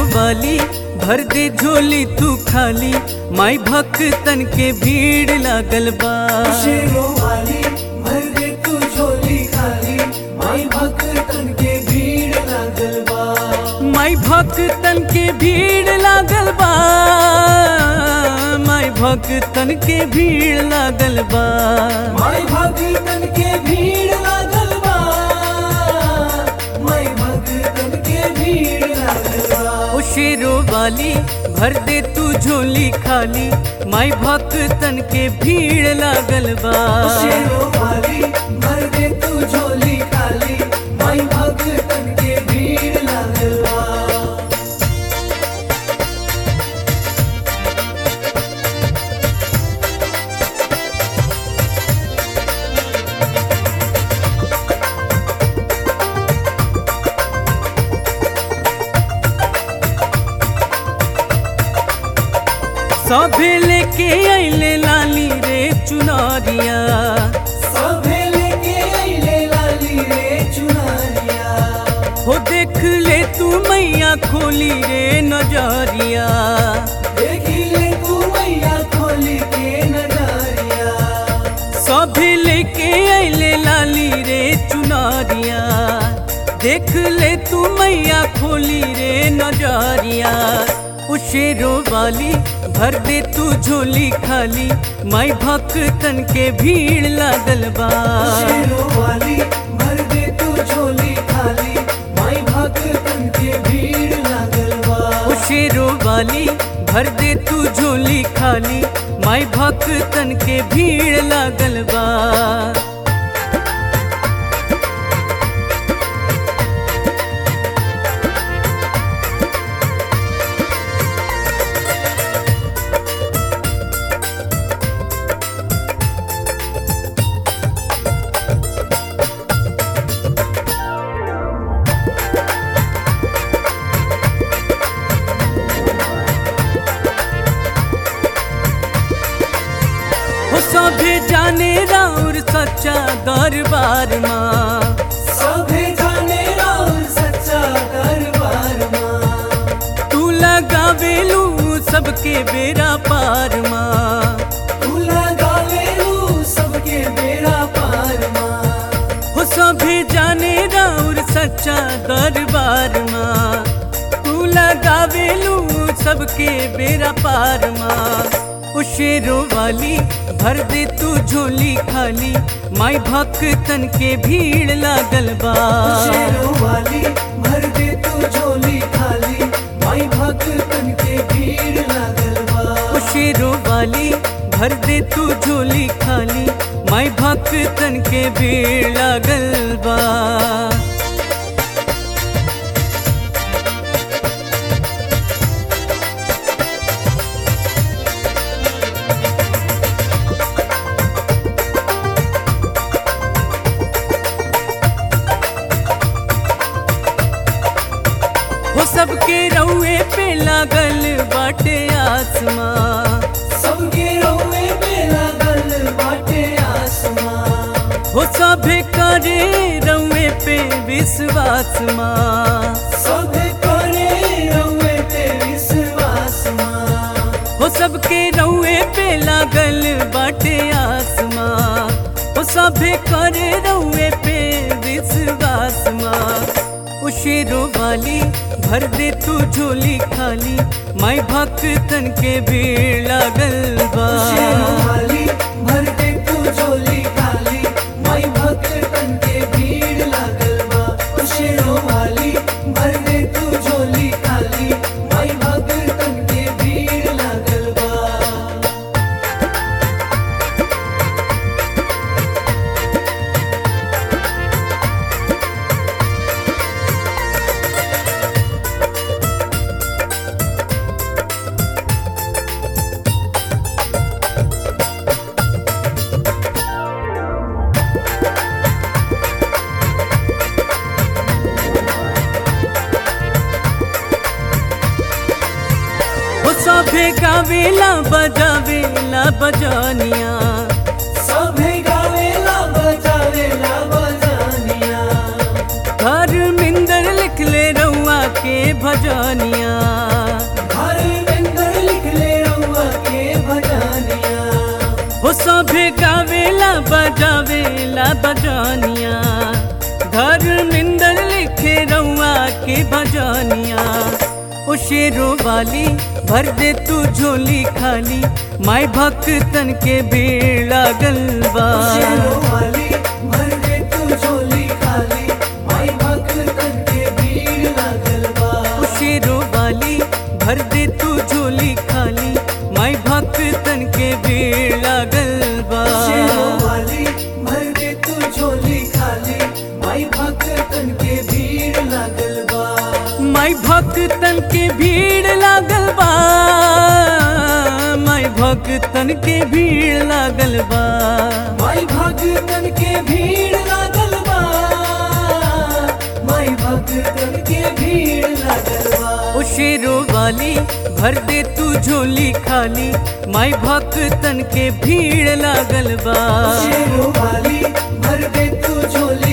वाली भर दे झोली तू खाली, माई भक्तन के भीड़ लागल बा। शेरों वाली भर दे तू झोली खाली, माई भक्तन के भीड़ लागल बा। माई भक्तन के भीड़ लागल बा, माई भक्तन के भीड़ लागल बा। माई भक्तन के भीड़ लागल बा, माई भक्तन के भीड़ लागल बा। ओ शेरों वाली भर दे तू झोली खाली, माई भक्तन के भीड़ लागल बा। शेरों वाली भर दे तू झोली खाली, माई भक्तन के भीड़ लागल बा। सभे लेके अइले लाली रे चुनरिया, सभे लेके अइले लाली रे चुनरिया। हो देख ले तू मैया खोली रे नजरिया। देखी ले तू मैया खोली के नजरिया। सभे लेके अइले लाली रे चुनरिया, देख ले तू मैया खोली रे नजरिया। ओ शेरों वाली भर दे तू झोली खाली, माई भक्तन के भीड़ लागल बा। शेरों वाली भर दे तू झोली खाली, माई भक्तन के भीड़ लागल बा। ओ शेरों वाली भर दे तू झोली खाली, माई भक्तन के भीड़ लागल बा। सभे जाने राउर सच्चा दरबार माँ, सभे जाने राउर सच्चा दरबार माँ। तू लगावेलू सबके बेरा पार माँ। तू लगावेलू सबके बेड़ा पार माँ। हो सभे जाने राउर सच्चा दरबार माँ, तू लगावेलू सबके बेरा पार माँ। ओ शेरों वाली भर दे तू झोली खाली, माई भक्तन के भीड़ लागल बा। शेरों वाली भर दे तू झोली खाली, माई भक्तन के भीड़ लागल बा। ओ शेरों वाली भर दे तू झोली खाली, माई भक्तन के भीड़ लागल बा। हो सबके रउए पे लागल बाटे आसमां। सबके रउए पे लागल बाटे आसमां। हो सभे करे रउए पे विश्वास माँ। सभे करे रउए पे विश्वास माँ। हो सबके रउए पे लागल बाटे आसमां। हो सभे करे रउए पे विश्वास माँ। ओ शेरों वाली भर दे तू झोली खाली, माई भक्तन के भीड़ लागल बा। शेरों वाली भर दे तू झोली खाली, माई भक्तन के भीड़ लागल बा। ओ शेरों वाली भर दे तू झोली खाली, माई भक्तन के भीड़ लागल बा। सभे गावेला बजावेला बजानिया, सभे गावेला बजावेला बजानिया। धर्मिंदर लिखले रउआ के भजनिया। धर्मेंद्र लिख ले रउआ के भजनिया। हो सभे गावेला बजावेला भजनिया। धर्मेंद्र लिखे रउआ के भजनिया। ओ शेरों वाली भर दे तू झोली खाली, माई भक्तन के भीड़ लागल बा। शेरों वाली भर दे तू झोली खाली, माई भक्तन के भीड़ लागल बा। ओ शेरों वाली भर दे तू झोली खाली, माई भक्तन के भीड़ लागल बा। शेरों वाली भर दे तू झोली खाली, माई भक्तन के भीड़ लागल बा। माई भक्तन के भीड़ लागल बा। माई भक्तन के भीड़ लागल बा। माई भक्तन के भीड़ लागल बा। माई भक्तन के भीड़ लागल बा। ओ शेरों वाली भर दे तू झोली खाली, माई भक्तन के भीड़ लागल बा। शेरों वाली भर दे तू झोली